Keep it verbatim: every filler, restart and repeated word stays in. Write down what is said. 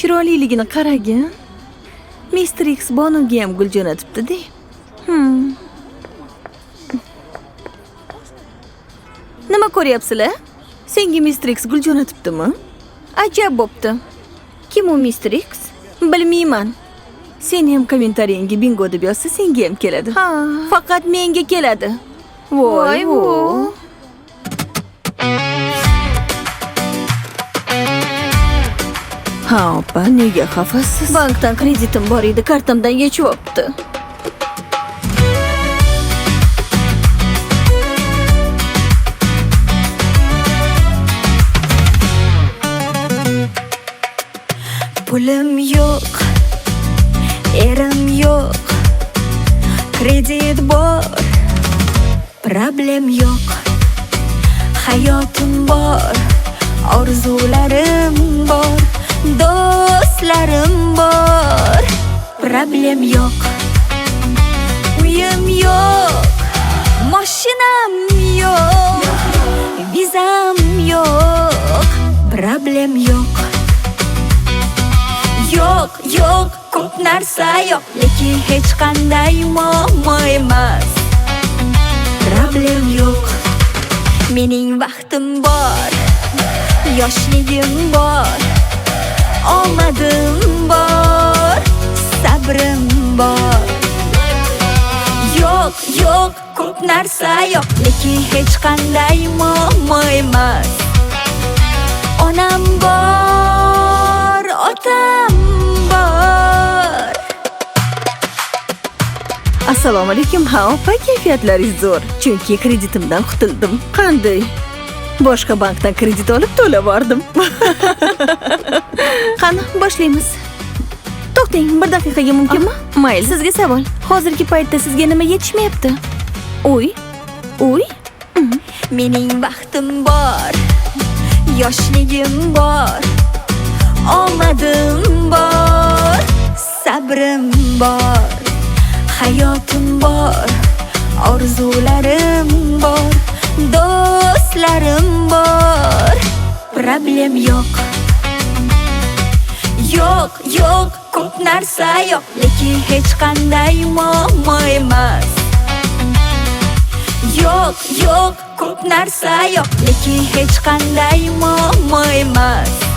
Chiroyliligini qaragin. mister X Bonuga ham gul jo'natibdi-da. Hmm. Nima ko'ryapsizlar? Senga mister X gul jo'natibdimi? Ajab bo'pti. Kim u mister X? Bilmayman. Sen ham kommentariyangga bingo deb yozsa senga ham keladi. Ha, faqat menga keladi. Voy, voy. Ha, opa, nega xafasiz? Bankdan kreditim bor edi, kartamdan yechib olibdi. Pulim yo'q, erim yo'q, kredit bor, problem yo'q, hayotim bor, orzularim bor, do'stlarim bor, problem yo'q, uyim yo'q, mashinam yo'q, vizam yo'q, problem yo'q. Yo'q, yo'q, ko'p narsa yo'q, lekin hech qanday muammo emas. Problem yo'q. Mening vaqtim bor, yoshligim bor, omadim bor, sabrim bor. Yo'q, yo'q, ko'p narsa yo'q, lekin hech qanday muammo emas. Onam bor, otam bor. Assalomu alaykum. Ha, opa, kayfiyatlaringiz zo'r. Chunki kreditimdan qutuldim. Qanday? Boshqa bankdan kredit olib to'lab bordim. Qani, boshlaymiz. To'xtang, bir daqiqaga mumkinmi? Mayli, sizga savol. Hozirgi paytda sizga nima yetishmayapti? Uy, uy. Mening vaqtim bor, yoshligim bor, omadim bor, sabrim bor, hayotim bor, orzularim bor, do'stlarim bor, problem yo'q. Yo'q, yo'q, ko'p narsa yo'q, lekin hech qanday muammo emas. Yo'q, yo'q, ko'p narsa yo'q, lekin hech qanday muammo emas.